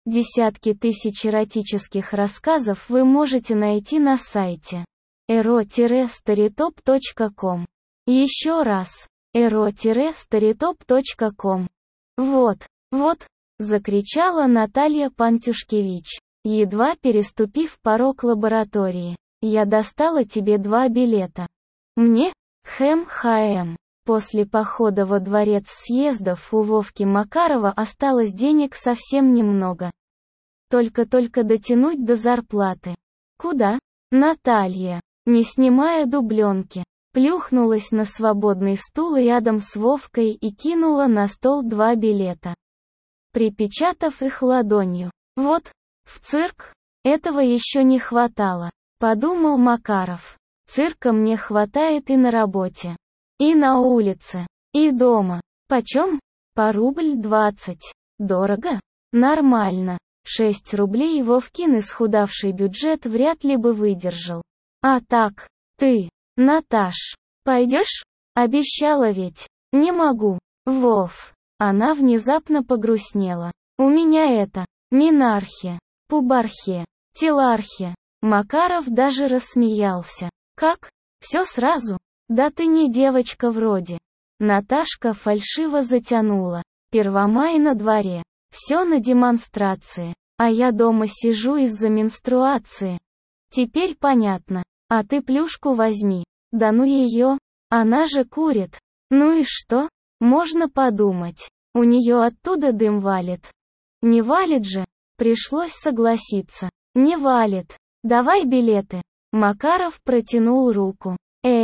Десятки тысяч эротических рассказов вы можете найти на сайте ero-storytop.com. Еще раз, ero-storytop.com. Вот, закричала Наталья Пантюшкевич, едва переступив порог лаборатории. Я достала тебе 2 билета. Мне? Хэм. После похода во дворец съездов у Вовки Макарова осталось денег совсем немного. Только дотянуть до зарплаты. Куда? Наталья, не снимая дубленки, плюхнулась на свободный стул рядом с Вовкой и кинула на стол 2 билета, припечатав их ладонью. Вот, в цирк? Этого еще не хватало, подумал Макаров. Цирка мне хватает и на работе, и на улице, и дома. Почем? По рубль 20. Дорого? Нормально. 6 рублей Вовкин исхудавший бюджет вряд ли бы выдержал. А так, ты, Наташ, пойдешь? Обещала ведь. Не могу. Вов. Она внезапно погрустнела. У меня это, минархия, пубархия, телархия. Макаров даже рассмеялся. Как? Все сразу? Да ты не девочка вроде. Наташка фальшиво затянула. Первомай на дворе. Все на демонстрации. А я дома сижу из-за менструации. Теперь понятно. А ты плюшку возьми. Да ну ее. Она же курит. Ну и что? Можно подумать. У нее оттуда дым валит. Не валит же. Пришлось согласиться. Не валит. Давай билеты. Макаров протянул руку.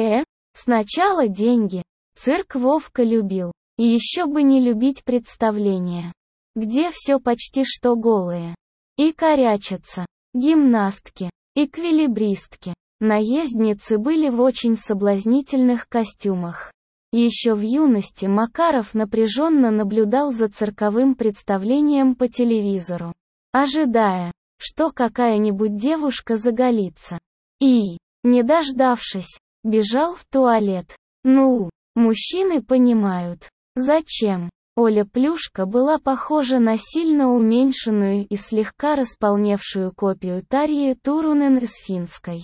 Сначала деньги. Цирк Вовка любил. И еще бы не любить представления, где все почти что голые. И корячатся. Гимнастки. Эквилибристки. Наездницы были в очень соблазнительных костюмах. Еще в юности Макаров напряженно наблюдал за цирковым представлением по телевизору, ожидая, что какая-нибудь девушка заголится. И, не дождавшись, бежал в туалет. Ну, мужчины понимают. Зачем? Оля Плюшка была похожа на сильно уменьшенную и слегка располневшую копию Тарьи Турунен из финской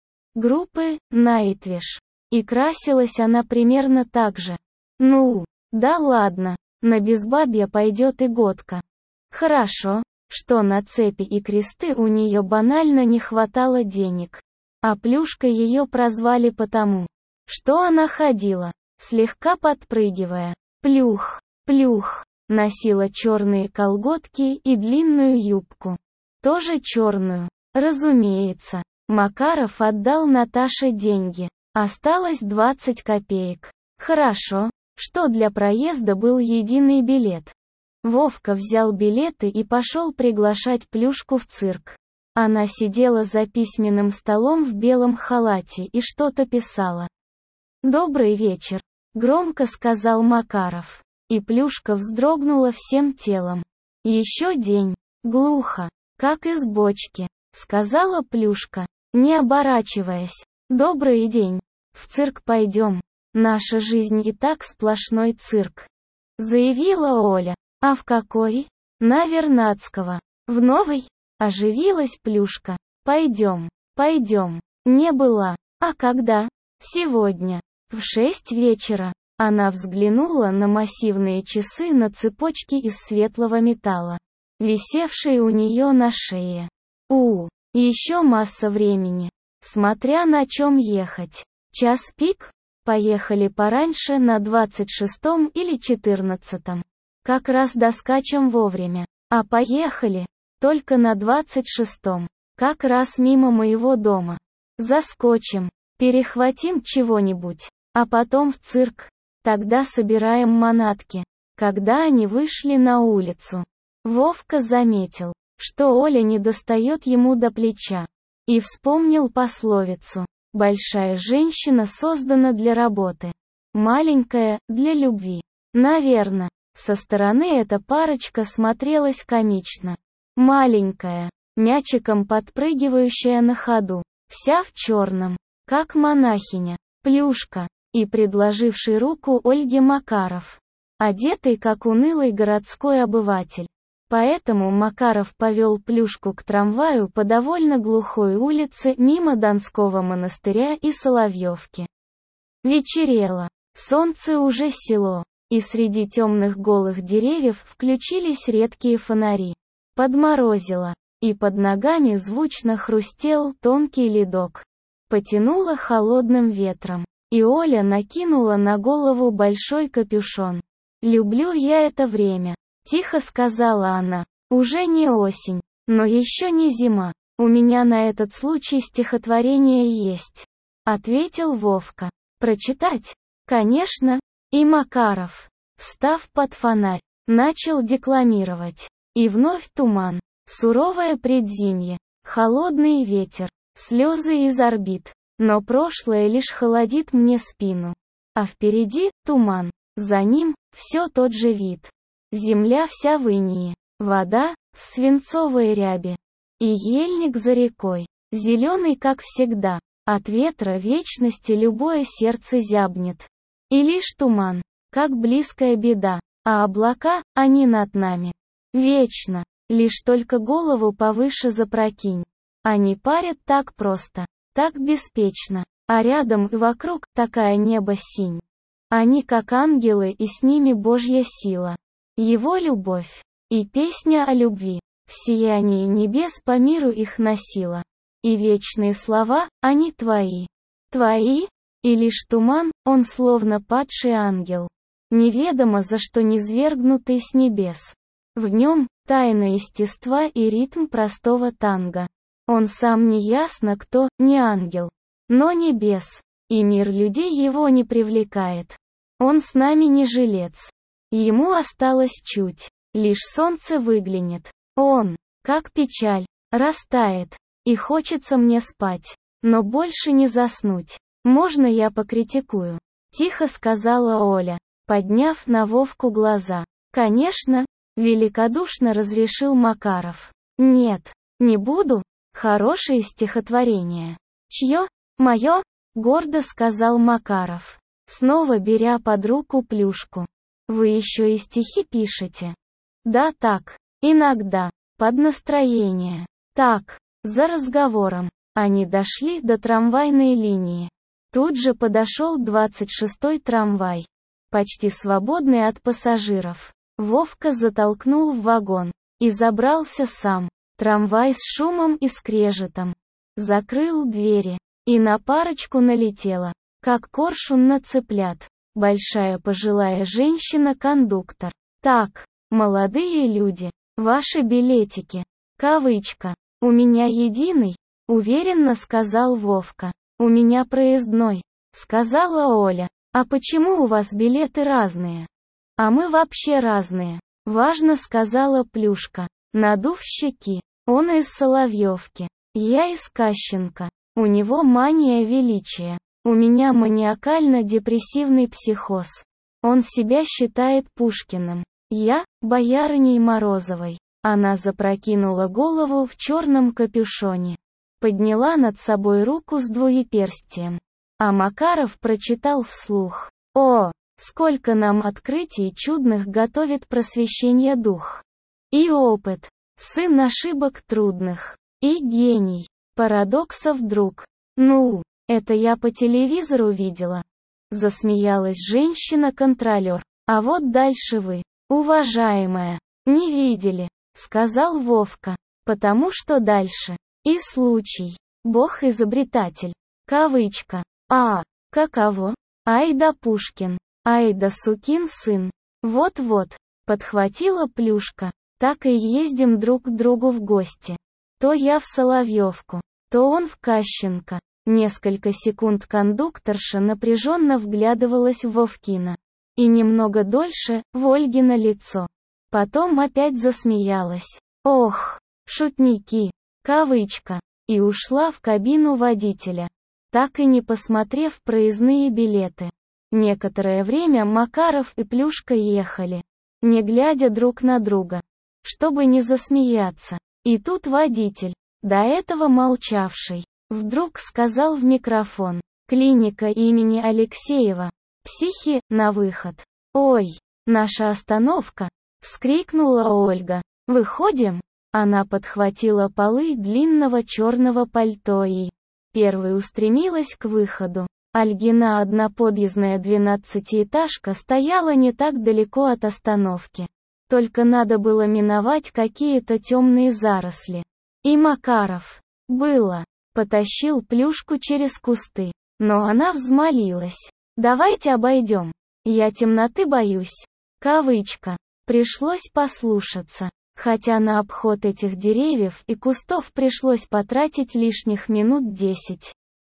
группы Nightwish. И красилась она примерно так же. Ну, да ладно, на безбабье пойдет и годка. Хорошо, что на цепи и кресты у нее банально не хватало денег. А Плюшкой ее прозвали потому, что она ходила, слегка подпрыгивая. Плюх, носила черные колготки и длинную юбку. Тоже черную. Разумеется, Макаров отдал Наташе деньги. Осталось 20 копеек. Хорошо, что для проезда был единый билет. Вовка взял билеты и пошел приглашать Плюшку в цирк. Она сидела за письменным столом в белом халате и что-то писала. «Добрый вечер», — громко сказал Макаров. И Плюшка вздрогнула всем телом. «Еще день». Глухо, как из бочки, сказала Плюшка, не оборачиваясь. «Добрый день. В цирк пойдем. Наша жизнь и так сплошной цирк», — заявила Оля. «А в какой?» «На Вернадского. В новый?» — оживилась Плюшка. «Пойдем. Не была. А когда?» «Сегодня. В 6 вечера». Она взглянула на массивные часы на цепочке из светлого металла, висевшие у нее на шее. Еще масса времени. Смотря на чем ехать. Час пик? Поехали пораньше на 26-м или 14-м. Как раз доскачем вовремя. А поехали только на 26-м. Как раз мимо моего дома. Заскочим. Перехватим чего-нибудь. А потом в цирк. Тогда собираем манатки». Когда они вышли на улицу, Вовка заметил, что Оля не достает ему до плеча. И вспомнил пословицу: «Большая женщина создана для работы, маленькая — для любви». Наверно, со стороны эта парочка смотрелась комично. Маленькая, мячиком подпрыгивающая на ходу, вся в черном, как монахиня, Плюшка, и предложивший руку Ольге Макаров, одетый как унылый городской обыватель. Поэтому Макаров повел Плюшку к трамваю по довольно глухой улице мимо Донского монастыря и Соловьевки. Вечерело, солнце уже село, и среди темных голых деревьев включились редкие фонари. Подморозило, и под ногами звучно хрустел тонкий ледок. Потянуло холодным ветром, и Оля накинула на голову большой капюшон. «Люблю я это время», — тихо сказала она. «Уже не осень, но еще не зима. У меня на этот случай стихотворение есть», — ответил Вовка. «Прочитать?» «Конечно». И Макаров, встав под фонарь, начал декламировать. И вновь туман, суровое предзимье, холодный ветер, слезы из орбит. Но прошлое лишь холодит мне спину. А впереди туман, за ним все тот же вид. Земля вся в инее, вода в свинцовой ряби. И ельник за рекой, зеленый как всегда. От ветра вечности любое сердце зябнет. И лишь туман, как близкая беда, а облака, они над нами. Вечно, лишь только голову повыше запрокинь. Они парят так просто, так беспечно, а рядом и вокруг такая небо-синь. Они как ангелы, и с ними Божья сила. Его любовь и песня о любви в сиянии небес по миру их носила. И вечные слова, они твои. Твои? И лишь туман, он словно падший ангел. Неведомо за что низвергнутый с небес. В нем тайна естества и ритм простого танго. Он сам не ясно кто, не ангел, но небес. И мир людей его не привлекает. Он с нами не жилец. Ему осталось чуть, лишь солнце выглянет. Он, как печаль, растает. И хочется мне спать, но больше не заснуть. «Можно я покритикую?» — тихо сказала Оля, подняв на Вовку глаза. «Конечно», — великодушно разрешил Макаров. «Нет, не буду. Хорошее стихотворение». «Чье? Мое?» — гордо сказал Макаров, снова беря под руку Плюшку. «Вы еще и стихи пишете?» «Да так, иногда, под настроение. Так, за разговором». Они дошли до трамвайной линии. Тут же подошел 26-й трамвай. Почти свободный от пассажиров. Вовка затолкнул в вагон. И забрался сам. Трамвай с шумом и скрежетом. Закрыл двери. И на парочку налетела, как коршун на цыплят, большая пожилая женщина-кондуктор. «Так, молодые люди, ваши билетики». Кавычка. «У меня единый», — уверенно сказал Вовка. «У меня проездной», — сказала Оля. «А почему у вас билеты разные?» «А мы вообще разные», — важно сказала Плюшка, надув щеки. «Он из Соловьевки. Я из Кащенко. У него мания величия. У меня маниакально-депрессивный психоз. Он себя считает Пушкиным. Я — боярыней Морозовой». Она запрокинула голову в черном капюшоне. Подняла над собой руку с двуеперстием. А Макаров прочитал вслух. «О, сколько нам открытий чудных готовит просвещение дух! И опыт, сын ошибок трудных, и гений, парадоксов друг. Ну, это я по телевизору видела». Засмеялась женщина-контролер. «А вот дальше вы, уважаемая, не видели», — сказал Вовка. «Потому что дальше. И случай. Бог-изобретатель. Кавычка. А, каково? Ай да Пушкин. Ай да сукин сын. Вот-вот», — подхватила Плюшка. «Так и ездим друг к другу в гости. То я в Соловьевку, то он в Кащенко». Несколько секунд кондукторша напряженно вглядывалась в Вовкино. И немного дольше в Ольгино лицо. Потом опять засмеялась. «Ох, шутники!» Кавычка. И ушла в кабину водителя, так и не посмотрев проездные билеты. Некоторое время Макаров и Плюшка ехали, не глядя друг на друга, чтобы не засмеяться. И тут водитель, до этого молчавший, вдруг сказал в микрофон: «Клиника имени Алексеева. Психи, на выход». «Ой, наша остановка!» — вскрикнула Ольга. Выходим?» Она подхватила полы длинного черного пальто и первой устремилась к выходу. Ольгина одноподъездная 12-этажка стояла не так далеко от остановки. Только надо было миновать какие-то темные заросли. И Макаров потащил Плюшку через кусты. Но она взмолилась. «Давайте обойдем. Я темноты боюсь». Кавычка. Пришлось послушаться. Хотя на обход этих деревьев и кустов пришлось потратить лишних минут 10.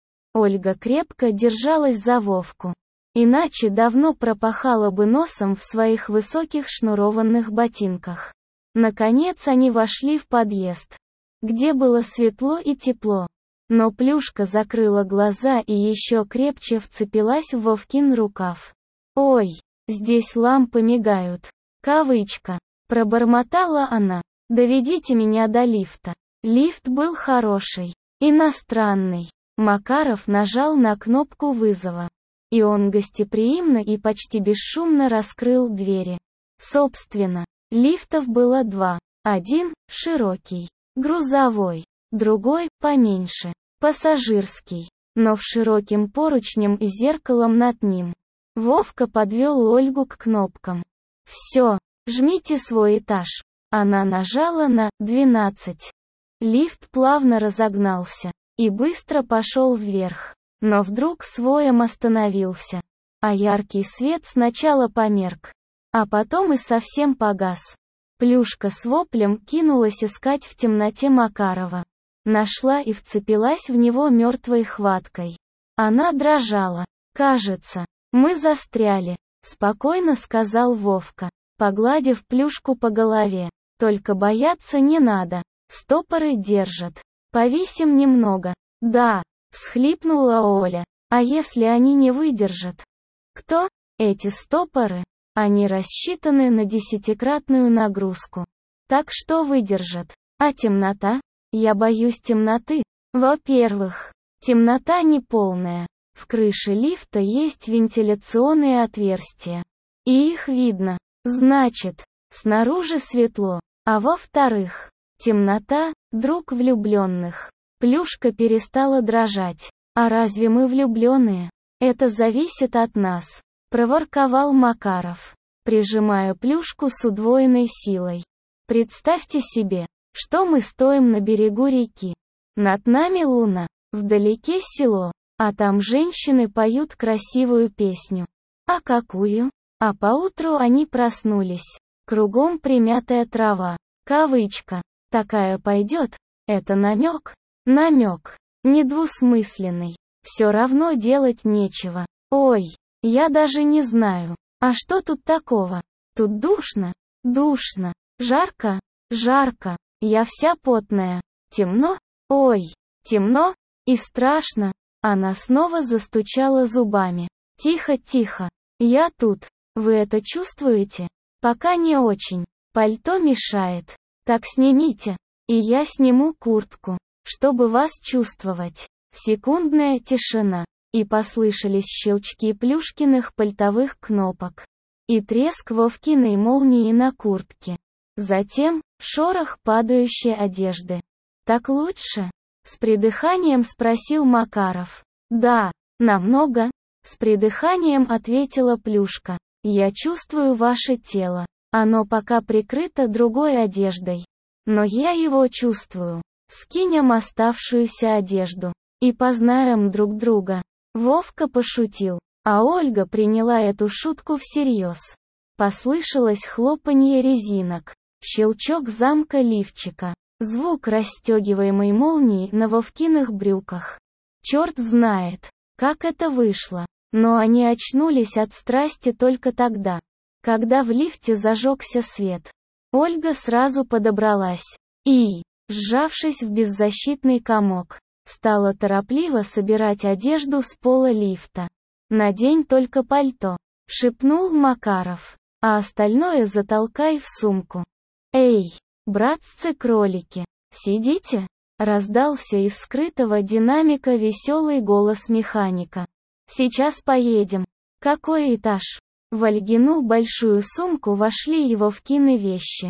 Ольга крепко держалась за Вовку. Иначе давно пропахала бы носом в своих высоких шнурованных ботинках. Наконец они вошли в подъезд, где было светло и тепло. Но Плюшка закрыла глаза и еще крепче вцепилась в Вовкин рукав. «Ой, здесь лампы мигают». Кавычка. Пробормотала она. «Доведите меня до лифта». Лифт был хороший. Иностранный. Макаров нажал на кнопку вызова. И он гостеприимно и почти бесшумно раскрыл двери. Собственно, лифтов было два. Один – широкий, грузовой. Другой – поменьше, пассажирский. Но в широким поручнем и зеркалом над ним. Вовка подвел Ольгу к кнопкам. «Все. Жмите свой этаж». Она нажала на 12. Лифт плавно разогнался и быстро пошел вверх, но вдруг с воем остановился. А яркий свет сначала померк, а потом и совсем погас. Плюшка с воплем кинулась искать в темноте Макарова. Нашла и вцепилась в него мертвой хваткой. Она дрожала. «Кажется, мы застряли», — спокойно сказал Вовка, погладив Плюшку по голове. «Только бояться не надо. Стопоры держат. Повисим немного». «Да», — всхлипнула Оля. «А если они не выдержат?» «Кто? Эти стопоры? Они рассчитаны на 10-кратную нагрузку. Так что выдержат. А темнота? Я боюсь темноты. Во-первых, темнота неполная. В крыше лифта есть вентиляционные отверстия. И их видно. Значит, снаружи светло. А во-вторых, темнота – друг влюбленных». Плюшка перестала дрожать. «А разве мы влюбленные? Это зависит от нас», – проворковал Макаров, прижимая Плюшку с удвоенной силой. «Представьте себе, что мы стоим на берегу реки. Над нами луна, вдалеке село, а там женщины поют красивую песню. А какую? А поутру они проснулись. Кругом примятая трава». Кавычка. «Такая пойдет». Это намек? Намек. Недвусмысленный. Все равно делать нечего. Ой, я даже не знаю. А что тут такого? Тут душно. Душно. Жарко. Жарко. Я вся потная. Темно? Ой, темно. И страшно. Она снова застучала зубами. «Тихо, тихо. Я тут. Вы это чувствуете?» «Пока не очень. Пальто мешает. Так снимите. И я сниму куртку, чтобы вас чувствовать». Секундная тишина. И послышались щелчки Плюшкиных пальтовых кнопок. И треск Вовкиной молнии на куртке. Затем шорох падающей одежды. «Так лучше?» — с придыханием спросил Макаров. «Да, намного», — с придыханием ответила Плюшка. «Я чувствую ваше тело. Оно пока прикрыто другой одеждой. Но я его чувствую. Скинем оставшуюся одежду и познаем друг друга». Вовка пошутил, а Ольга приняла эту шутку всерьез. Послышалось хлопанье резинок, щелчок замка лифчика, звук расстегиваемой молнии на Вовкиных брюках. Черт знает, как это вышло, но они очнулись от страсти только тогда, когда в лифте зажегся свет. Ольга сразу подобралась и, сжавшись в беззащитный комок, стала торопливо собирать одежду с пола лифта. «Надень только пальто», — шепнул Макаров, «а остальное затолкай в сумку». «Эй, братцы-кролики, сидите?» — раздался из скрытого динамика веселый голос механика. «Сейчас поедем». «Какой этаж?» В Ольгину большую сумку вошли его Вовкины вещи.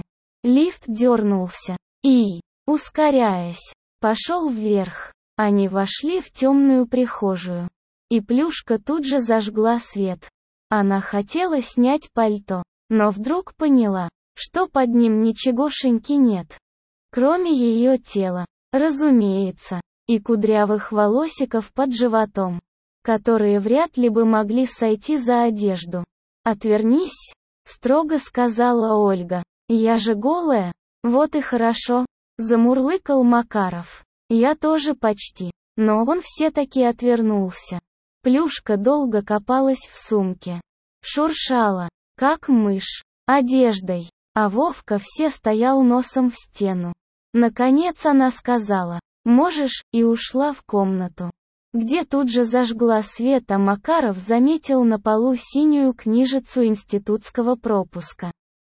Лифт дернулся и, ускоряясь, пошел вверх. Они вошли в темную прихожую. И Плюшка тут же зажгла свет. Она хотела снять пальто, но вдруг поняла, что под ним ничегошеньки нет. Кроме ее тела, разумеется, и кудрявых волосиков под животом, которые вряд ли бы могли сойти за одежду. «Отвернись», — строго сказала Ольга. «Я же голая». «Вот и хорошо», — замурлыкал Макаров. «Я тоже почти». Но он все-таки отвернулся. Плюшка долго копалась в сумке. Шуршала, как мышь, одеждой, а Вовка все стоял носом в стену. Наконец она сказала: «Можешь», и ушла в комнату, где тут же зажгла свет, а Макаров заметил на полу синюю книжицу институтского пропуска.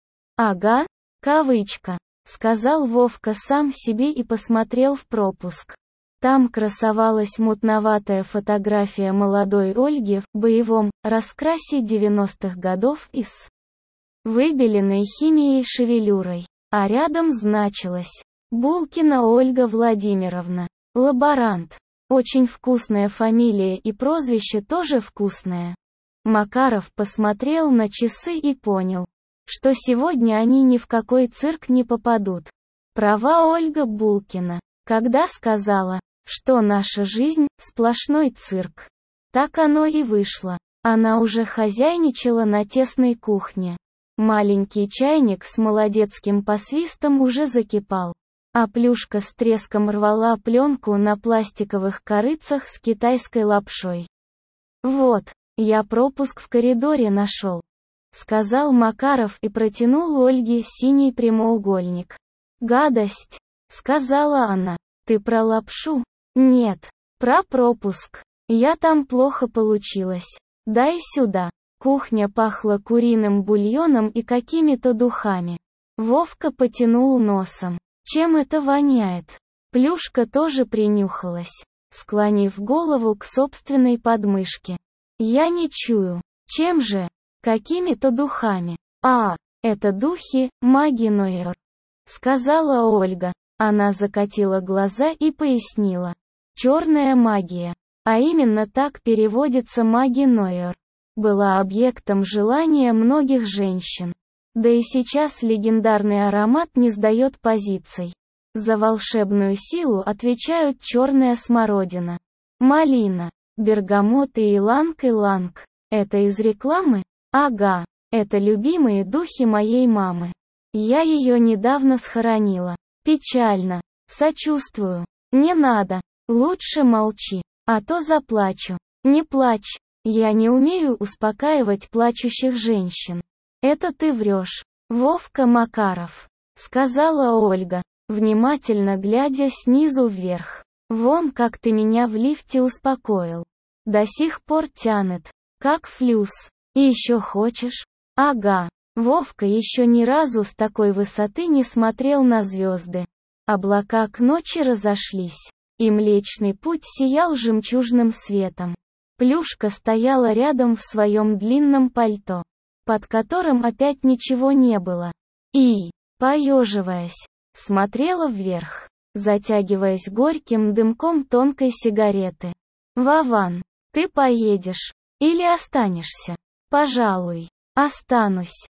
«Ага, кавычка», — сказал Вовка сам себе и посмотрел в пропуск. Там красовалась мутноватая фотография молодой Ольги в боевом раскрасе 90-х годов и с выбеленной химией шевелюрой, а рядом значилось: Булкина Ольга Владимировна, лаборант. Очень вкусная фамилия и прозвище тоже вкусное. Макаров посмотрел на часы и понял, что сегодня они ни в какой цирк не попадут. Права Ольга Булкина, когда сказала, что наша жизнь – сплошной цирк. Так оно и вышло. Она уже хозяйничала на тесной кухне. Маленький чайник с молодецким посвистом уже закипал, а Плюшка с треском рвала пленку на пластиковых корыцах с китайской лапшой. «Вот, я пропуск в коридоре нашел», — сказал Макаров и протянул Ольге синий прямоугольник. «Гадость», — сказала она. «Ты про лапшу?» «Нет, про пропуск. Я там плохо получилось. Дай сюда». Кухня пахла куриным бульоном и какими-то духами. Вовка потянул носом. Чем это воняет? Плюшка тоже принюхалась, склонив голову к собственной подмышке. Я не чую. Чем же? Какими-то духами. А, это духи, маги Нойер, сказала Ольга. Она закатила глаза и пояснила. Черная магия, а именно так переводится маги Нойер, была объектом желания многих женщин. Да и сейчас легендарный аромат не сдает позиций. За волшебную силу отвечают черная смородина, малина, бергамот и иланг-иланг. Это из рекламы? Ага, это любимые духи моей мамы. Я ее недавно схоронила. Печально. Сочувствую. Не надо. Лучше молчи, а то заплачу. Не плачь. Я не умею успокаивать плачущих женщин. Это ты врешь. Вовка Макаров, сказала Ольга, внимательно глядя снизу вверх. Вон как ты меня в лифте успокоил. До сих пор тянет, как флюс. И еще хочешь? Ага. Вовка еще ни разу с такой высоты не смотрел на звезды. Облака к ночи разошлись, и Млечный Путь сиял жемчужным светом. Плюшка стояла рядом в своем длинном пальто, под которым опять ничего не было. И, поеживаясь, смотрела вверх, затягиваясь горьким дымком тонкой сигареты. «Вован, ты поедешь? Или останешься?» «Пожалуй, останусь.